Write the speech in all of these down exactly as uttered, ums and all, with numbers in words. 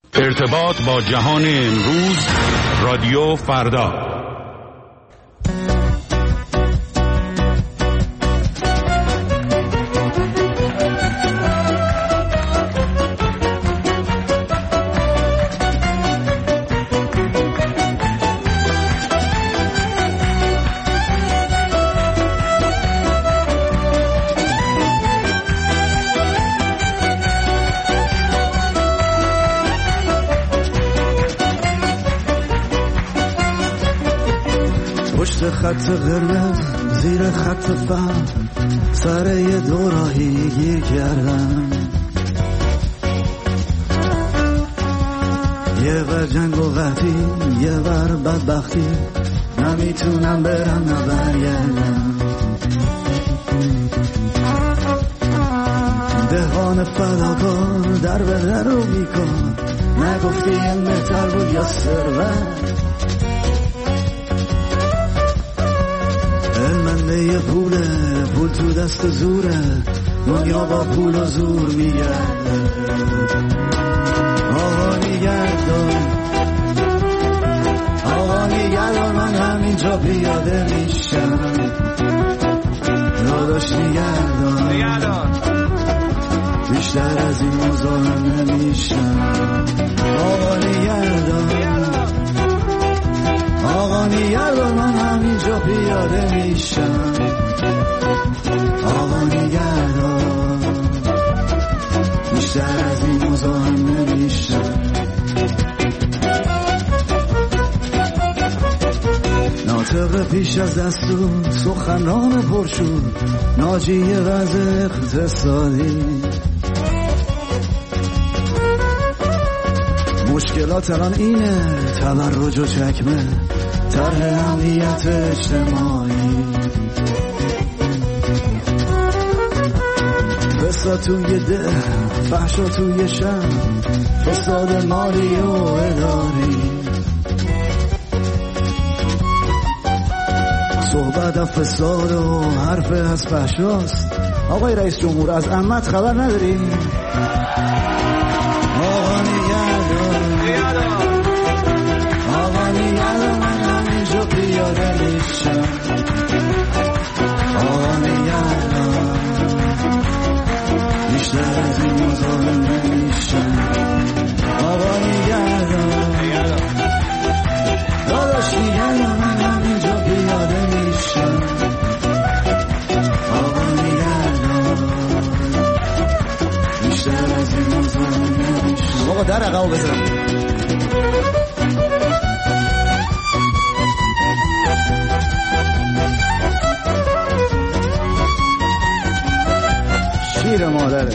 ارتباط با جهان امروز، رادیو فردا. خط قرمز زیر خط فهم سر یه دوراهی گیر کردم، یه ور جنگ و قحطی یه ور بدبختی، نمیتونم برم نبرگردم. دهان فداکار در به در رو بیکار، نگفتی این بهتر بود یا ثروت؟ یه پوله پول تو دست زوره، دنیا با پول و زور میگرده. آقا نگردان آقا نگردان من همینجا پیاده میشم، داداش نگردان بیشتر از این مزاحم نمیشم. آقا نگردان آقا نگردان من همینجا پیاده میشم. آقا نگردان بیشتر از این مزاحم نمیشم. ناطق پیش از دستور سخنران پرشور، ناجی وضع اقتصادی، مشکلات الان اینه تبرج و چکمه، طرح امنیت اجتماعی، فساد توی ده، فحشا توی شهر، فساد مالی و اداری، صحبت از فساد و حرف از فحشاست. آقای رئیس جمهور از عمت خبر نداری؟ آقا نگردان آقا نگردان من همینجا پیاده میشم. آقا نگردان بیشتر از این مزاحم نمیشم. آقا نگردان داداش نگردان من همینجا پیاده میشم. آقا نگردان بیشتر از این مزاحم نمیشم. آقا در عقب بزن. شیر مادره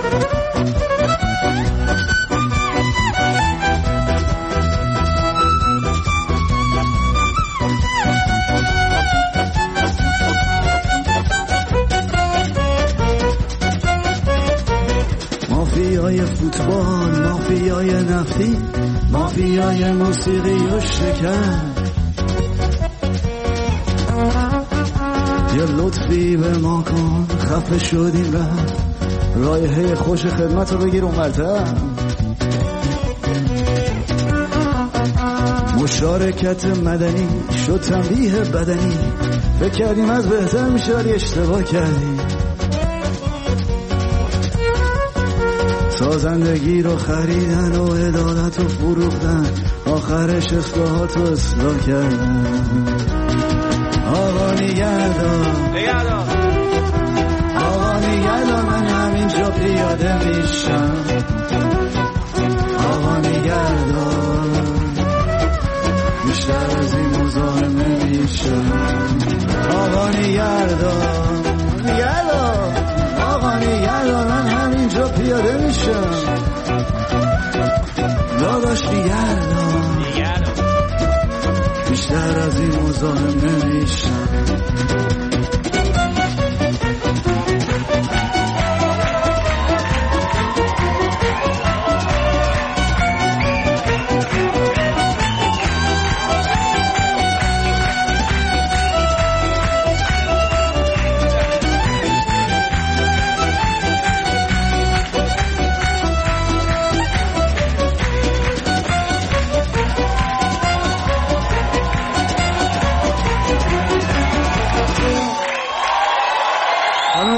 مافیای فوتبال، مافیای نفتی، مافیای موسیقی و شکر، یه لطفی به ما کن خفه شدیم رفت، رایحه خوش خدمت رو بگیر اونورتر. مشارکت مدنی شد تنبیه بدنی، فکر کردیم از بهتر میشه ولی اشتباه کردیم. سازندگی رو خریدن و عدالت رو فروختن، آخرش اصلاحات رو اصلاح کردن. آقا نگردان آقا نگردان من همینجا پیاده میشم. آقا نگردان بیشتر از این مزاحم نمیشم. آقا نگردان نگردان آقا نگردان من همینجا پیاده میشم. داداش نگردان بیشتر از این مزاحم نمیشم.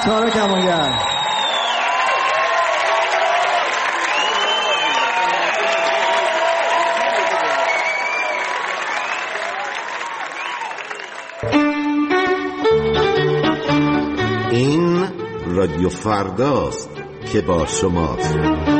تارا کمانگر. این رادیو فرداست که با شماست.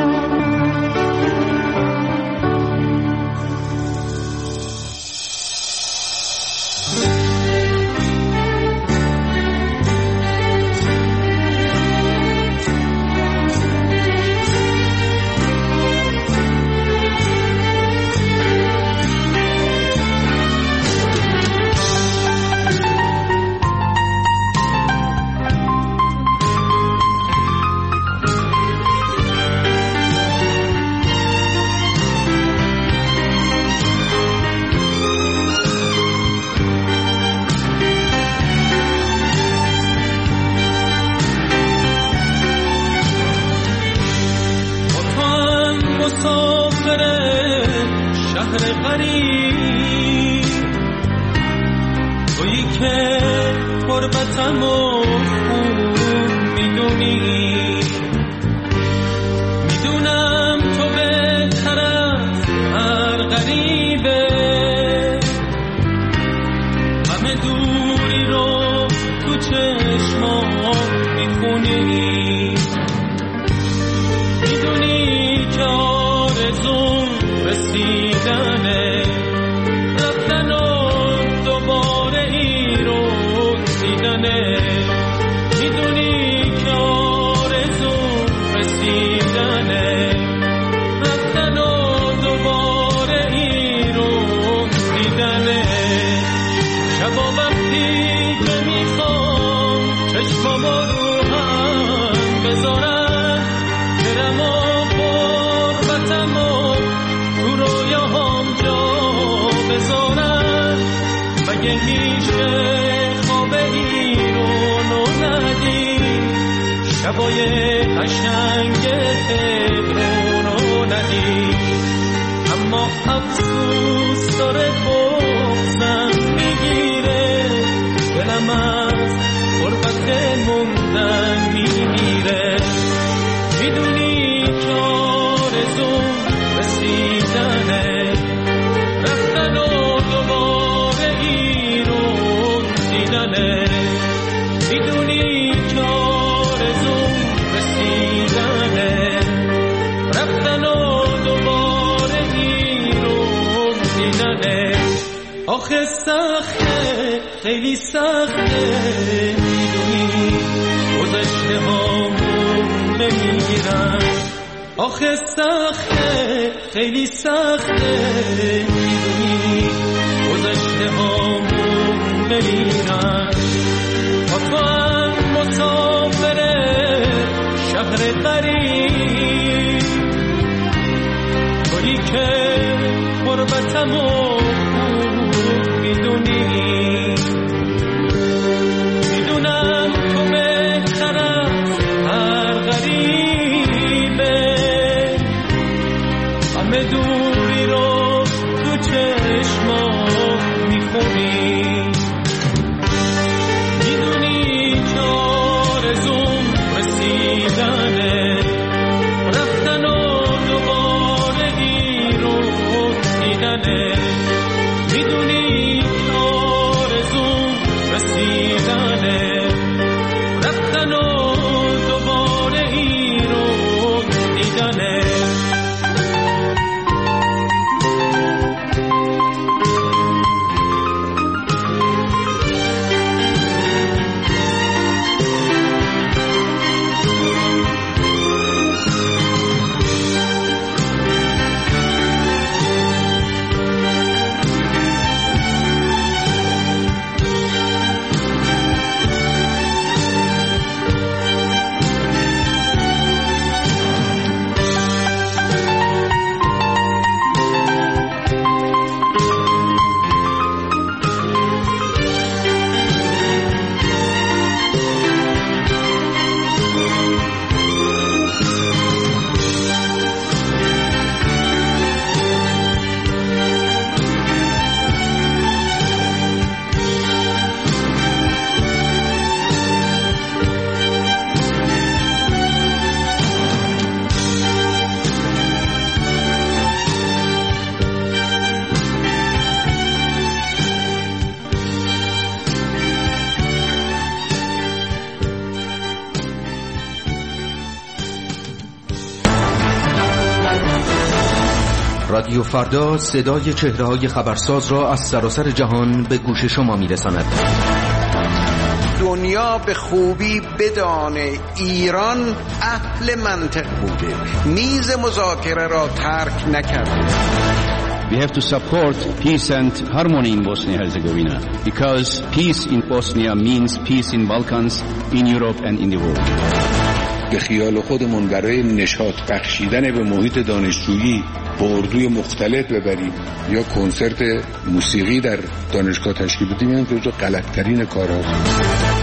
آخه سخته، خیلی سخته، میدونی گذشته هامون بمیرن. آخه سخته، خیلی سخته، میدونی گذشته هامون بمیرن. با تو هم مسافر شهر غریب، تویی که غربتمو میدونی، میدونم تو بهتر از هر غریبه، همه دوری رو تو چشمات میخونی، میدونی که آرزوم رسیدنه، رفتن و دوباره این رو دیدنه، میدونی که آرزوم رسیدنه، رفتن و دوباره این رو دیدنه. رادیو فردا صدای چهره‌های خبرساز را از سراسر جهان به گوش شما می‌رساند. دنیا به خوبی بدانه ایران اهل منطق بوده، میز مذاکره را ترک نکرده. We have to support peace and harmony in Bosnia-Herzegovina because peace in Bosnia means peace in Balkans, in Europe and in the world. به خیال خودمون برای نشاط بخشیدن به محیط دانشجویی با اردوی مختلف ببریم یا کنسرت موسیقی در دانشگاه تشکیل بدیم، این که جو غلط‌ترین کارهاست.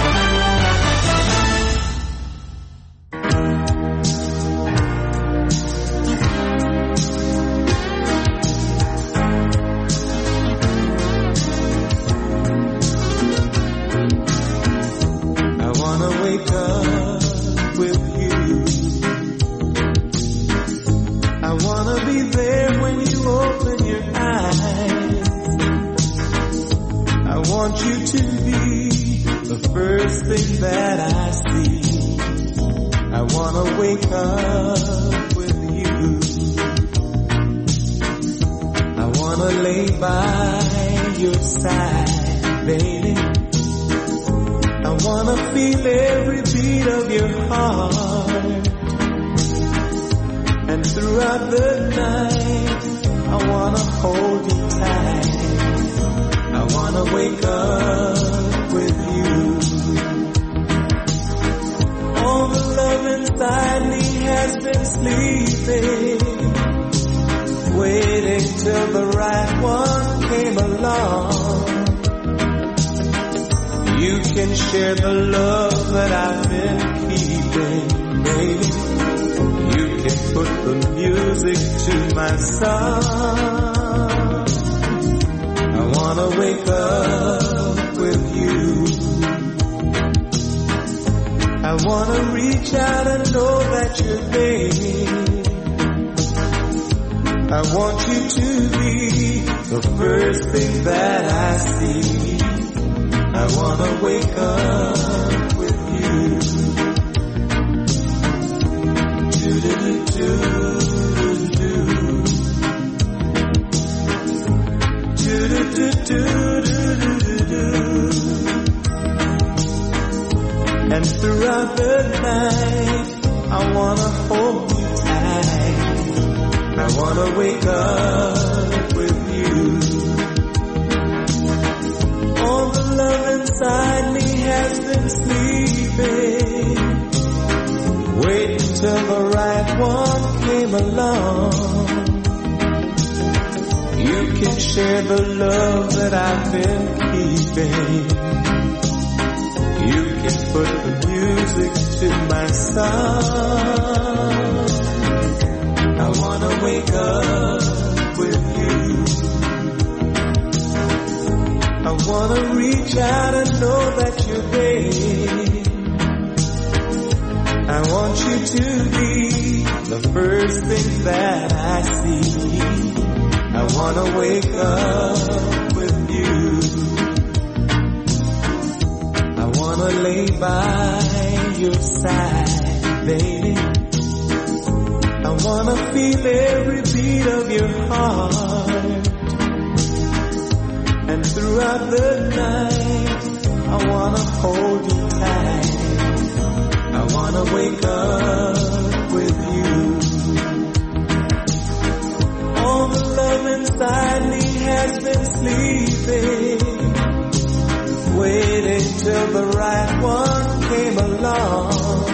And throughout the night, I wanna hold you tight. I wanna wake up with you. All the love inside me has been sleeping, waiting till the right one came along. You can share the love that I've been keeping. You can put the music to my song. I wanna wake up with you. I wanna reach out and know that you're there. I want you to be the first thing that I see. I wanna wake up with you. I wanna lay by your side, baby. I wanna feel every beat of your heart. And throughout the night, I wanna hold you tight. I wanna wake up with you. All the love inside me has been sleeping, waiting till the right one came along.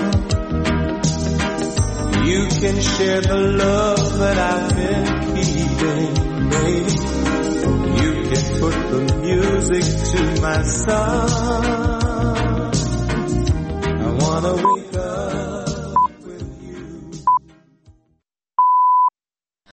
You can share the love that I've been keeping, baby. You can put the music to my song. I wanna wake